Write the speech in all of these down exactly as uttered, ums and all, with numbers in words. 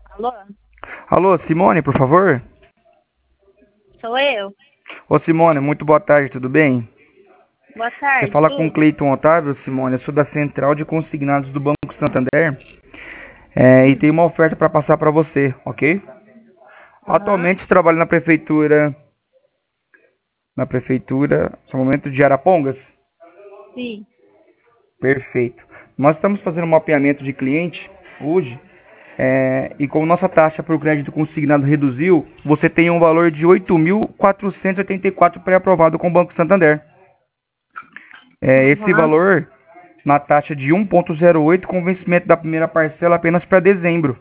Alô? Alô, Simone, por favor? Sou eu? Ô, Simone, muito boa tarde, tudo bem? Boa Você tarde, fala com o tudo? Cleiton Otávio, Simone, eu sou da Central de Consignados do Banco Santander, é, e tem uma oferta para passar para você, ok? Aham. Atualmente trabalho na prefeitura, na prefeitura, no momento de Arapongas? Sim. Perfeito. Nós estamos fazendo um mapeamento de cliente hoje, é, e como nossa taxa para o crédito consignado reduziu, você tem um valor de oito mil quatrocentos e oitenta e quatro pré-aprovado com o Banco Santander. É, esse Aham. valor na taxa de um ponto zero oito com vencimento da primeira parcela apenas para dezembro.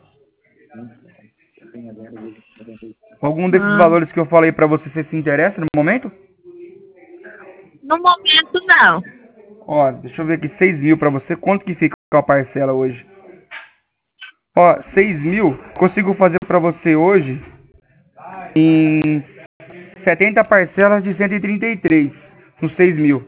Algum desses Ah. valores que eu falei para você, você se interessa no momento? No momento, não. Ó, deixa eu ver aqui, seis mil para você. Quanto que fica a parcela hoje? Ó, seis mil, consigo fazer para você hoje em setenta parcelas de cento e trinta e três, nos seis mil.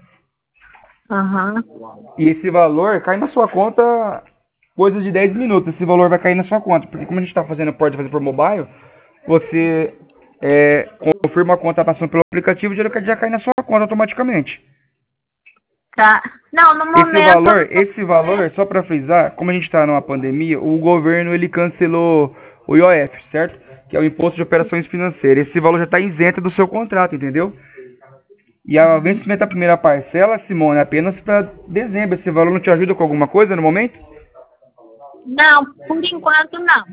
Aham. E esse valor cai na sua conta coisa de dez minutos. Esse valor vai cair na sua conta. Porque como a gente está fazendo, pode fazer por mobile, você é, confirma a contratação pelo aplicativo e o dinheiro já cai na sua conta automaticamente. Tá. Não, no Esse momento. valor, esse valor, só para frisar, como a gente está numa pandemia, o governo ele cancelou o I O F, certo? Que é o Imposto de Operações Financeiras. Esse valor já está isento do seu contrato, entendeu? E a vencimento da primeira parcela, Simone, é apenas para dezembro. Esse valor não te ajuda com alguma coisa no momento? Não, por enquanto, não.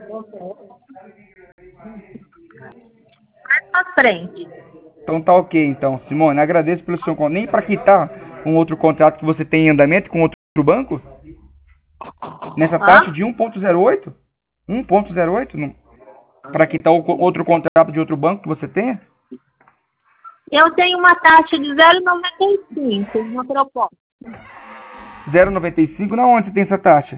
Mais pra frente. Então tá ok, então. Simone, agradeço pelo seu contato. Nem para quitar um outro contrato que você tem em andamento com outro banco? Nessa taxa Hã? de um ponto zero oito? um ponto zero oito? Para quitar o co- outro contrato de outro banco que você tenha? Eu tenho uma taxa de zero vírgula noventa e cinco, uma proposta. zero vírgula noventa e cinco? Na onde você tem essa taxa?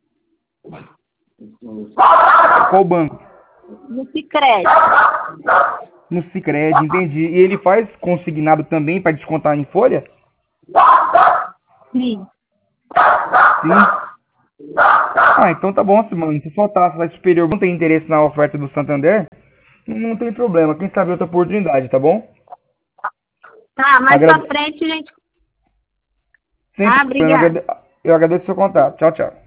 Qual banco? No Sicredi. No Sicredi, entendi. E ele faz consignado também para descontar em folha? Sim. Sim. Ah, então tá bom, Simone. Se sua taxa vai superior, não tem interesse na oferta do Santander, não tem problema. Quem sabe outra oportunidade, tá bom? Tá, mais pra Agrade... frente, gente. Sem Ah, problema. obrigada. Agrade... Eu agradeço o seu contato. Tchau, tchau.